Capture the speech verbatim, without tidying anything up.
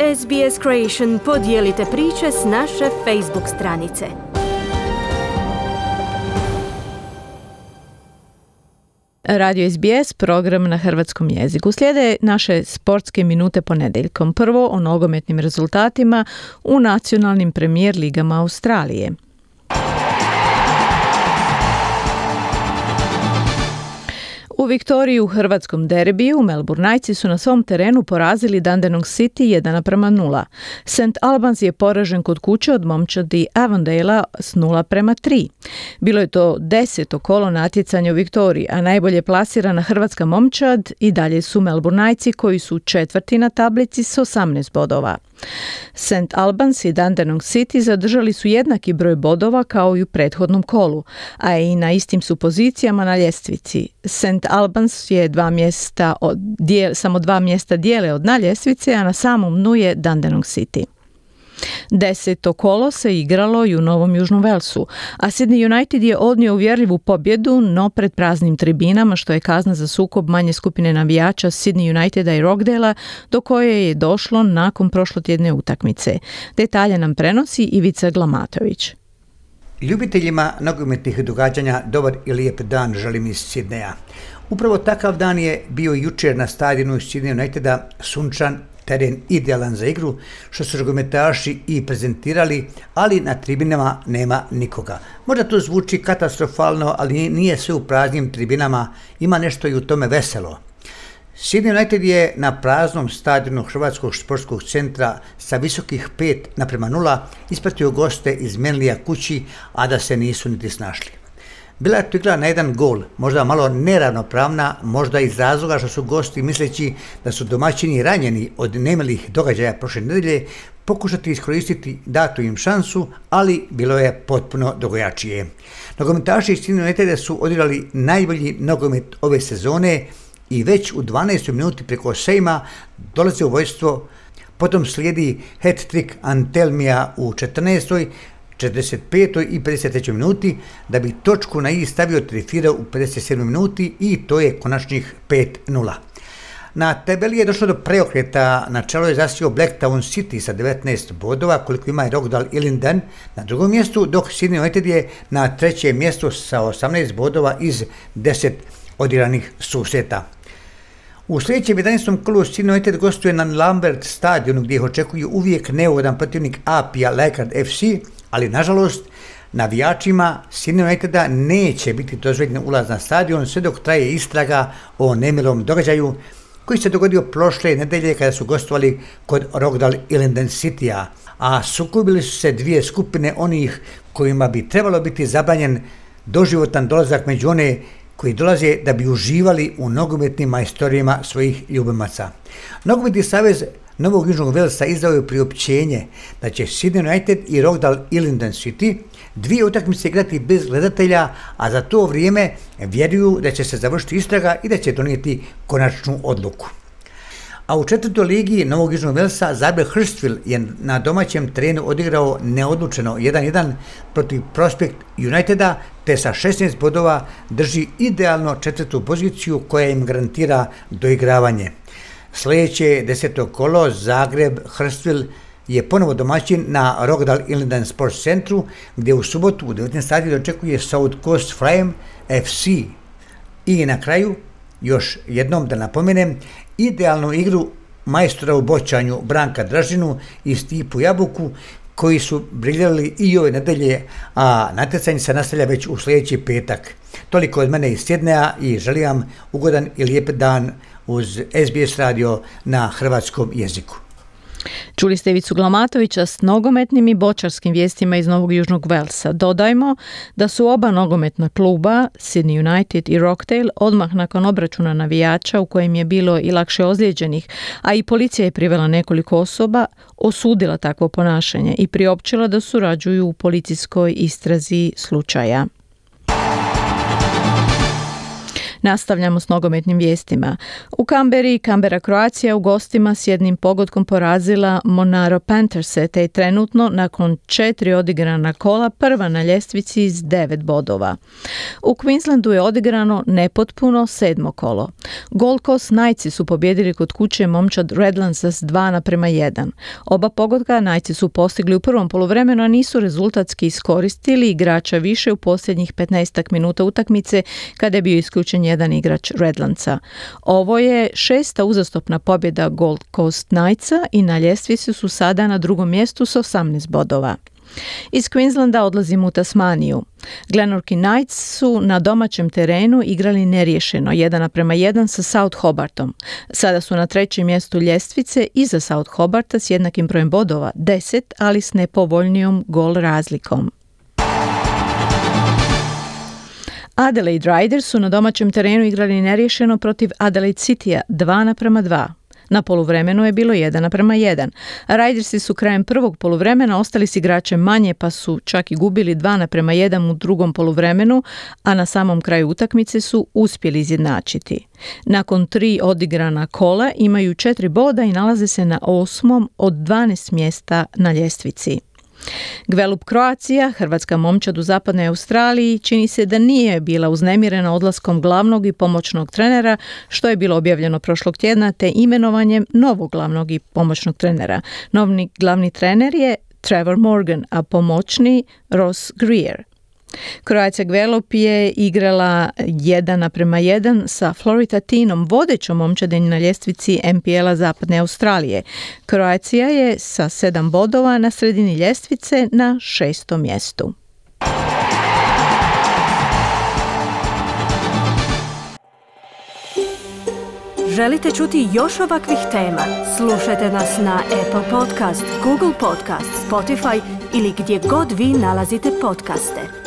S B S Creation podijelite priče s naše Facebook stranice. Radio S B S, program na hrvatskom jeziku. Slijede naše sportske minute ponedjeljkom. Prvo o nogometnim rezultatima u nacionalnim premijer ligama Australije. U Viktoriji u hrvatskom derbiju Melbournejci su na svom terenu porazili Dandenong City jedan naprema nula. Saint Albans je poražen kod kuće od momčadi Avondale s nula prema tri. Bilo je to deseto kolo natjecanja u Viktoriji, a najbolje plasirana hrvatska momčad i dalje su Melbournejci koji su četvrti na tablici s osamnaest bodova. Saint Albans i Dandenong City zadržali su jednaki broj bodova kao i u prethodnom kolu, a i na istim su pozicijama na ljestvici. Saint Albans je dva mjesta od, dijel, samo dva mjesta dijele od dna ljestvice, a na samom dnu je Dandenong City. Deseto kolo se igralo i u Novom Južnom Velsu, a Sydney United je odnio uvjerljivu pobjedu, no pred praznim tribinama, što je kazna za sukob manje skupine navijača Sydney Uniteda i Rockdalea, do koje je došlo nakon prošlotjedne utakmice. Detalje nam prenosi Ivica Glamatović. Ljubiteljima nogometnih događanja dobar i lijep dan želim iz Sidneja. Upravo takav dan je bio jučer na stadionu Sydney Uniteda, sunčan, teren idealan za igru, što su nogometaši i prezentirali, ali na tribinama nema nikoga. Možda to zvuči katastrofalno, ali nije sve u praznim tribinama, ima nešto i u tome veselo. Sydney United je na praznom stadionu Hrvatskog sportskog centra sa visokih pet naprema nula ispratio goste iz Manlyja kući, a da se nisu niti snašli. Bila je to igra na jedan gol, možda malo neravnopravna, možda iz razloga što su gosti, misleći da su domaćini ranjeni od nemilih događaja prošle nedelje, pokušati iskoristiti datu im šansu, ali bilo je potpuno drugačije. Nogometaši iz Sydney Uniteda su odigrali najbolji nogomet ove sezone i već u dvanaestoj minuti preko sejma dolaze u vodstvo, potom slijedi hat-trick Antelmija u četrnaestoj, četrdeset petoj i pedeset trećoj minuti, da bi točku na i stavio Trifira u pedeset sedmoj minuti i to je konačnih pet nula. Na tabeli je došlo do preokreta, na čelo je zasio Blacktown City sa devetnaest bodova, koliko ima i Rockdale Illingdon na drugom mjestu, dok Sydney United je na trećem mjestu sa osamnaest bodova iz deset odigranih susreta. U sljedećem jedanaestom kolu Sydney United gostuje na Lambert stadionu gdje ih očekuju uvijek neugodan protivnik A P-a Leichhardt F C, ali nažalost navijačima Sydney Uniteda neće biti dozvoljen ulaz na stadion sve dok traje istraga o nemilom događaju koji se dogodio prošle nedelje kada su gostovali kod Rockdale Illingdon Citya, a sukobili su se dvije skupine onih kojima bi trebalo biti zabranjen doživotan dolazak među one koji dolaze da bi uživali u nogometnim majstorijama svojih ljubimaca. Nogometni savez Novog Južnog Velsa izdao je priopćenje da će Sydney United i Rockdale Illingdon City dvije utakmice igrati bez gledatelja, a za to vrijeme vjeruju da će se završiti istraga i da će donijeti konačnu odluku. A u četvrtoj ligi Novog Južnog Velsa Zabel Hurstville je na domaćem terenu odigrao neodlučeno jedan jedan protiv Prospect Uniteda, te sa šesnaest bodova drži idealno četvrtu poziciju koja im garantira doigravanje. Sljedeće deseto kolo Zagreb Hurstville je ponovo domaćin na Rockdale Illingdon Sports Centru, gdje u subotu u devetnaest sati dočekuje South Coast Flame F C. I na kraju, još jednom da napomenem, idealnu igru majstora u boćanju Branka Dražinu i Stipu Jabuku, koji su briljali i ove nedelje, a natjecanje se nastavlja već u sljedeći petak. Toliko od mene iz Sidneja i želim vam ugodan i lijep dan uz S B S radio na hrvatskom jeziku. Čuli ste Ivicu Glamatovića s nogometnim i bočarskim vijestima iz Novog Južnog Velsa. Dodajmo da su oba nogometna kluba, Sydney United i Rockdale, odmah nakon obračuna navijača u kojem je bilo i lakše ozlijeđenih, a i policija je privela nekoliko osoba, osudila takvo ponašanje i priopćila da surađuju u policijskoj istrazi slučaja. Nastavljamo s nogometnim vijestima. U Kamberi, Kambera Kroacija u gostima s jednim pogodkom porazila Monaro Pantherse, te je trenutno nakon četiri odigrana kola prva na ljestvici s devet bodova. U Queenslandu je odigrano nepotpuno sedmo kolo. Gold Coast Knightsi su pobjedili kod kuće momčad Redlandsa s dva naprema jedan. Oba pogotka Knightsi su postigli u prvom poluvremenu, a nisu rezultatski iskoristili igrača više u posljednjih petnaest minuta utakmice kada je bio isključen jedan igrač Redlandsa. Ovo je šesta uzastopna pobjeda Gold Coast Knightsa i na ljestvici su sada na drugom mjestu s osamnaest bodova. Iz Queenslanda odlazimo u Tasmaniju. Glenorchy Knights su na domaćem terenu igrali neriješeno, jedan naprema jedan sa South Hobartom. Sada su na trećem mjestu ljestvice iza South Hobarta s jednakim brojem bodova, deset, ali s nepovoljnijom gol razlikom. Adelaide Riders su na domaćem terenu igrali neriješeno protiv Adelaide Citya dva naprema dva. Na poluvremenu je bilo jedan naprema jedan. Ridersi su krajem prvog poluvremena ostali s igračem manje, pa su čak i gubili dva naprema jedan u drugom poluvremenu, a na samom kraju utakmice su uspjeli izjednačiti. Nakon tri odigrana kola imaju četiri boda i nalaze se na osmom od dvanaest mjesta na ljestvici. Gvelup Kroacija, hrvatska momčad u zapadnoj Australiji, čini se da nije bila uznemirena odlaskom glavnog i pomoćnog trenera, što je bilo objavljeno prošlog tjedna, te imenovanjem novog glavnog i pomoćnog trenera. Novni glavni trener je Trevor Morgan, a pomoćni Ross Greer. Croatia Gvelup je igrala jedan naprema jedan sa Floritatinom, vodećom momčadom na ljestvici M P L-a Zapadne Australije. Croatia je sa sedam bodova na sredini ljestvice na šestom mjestu. Želite čuti još ovakvih tema? Slušajte nas na Apple Podcast, Google Podcast, Spotify ili gdje god vi nalazite podcaste.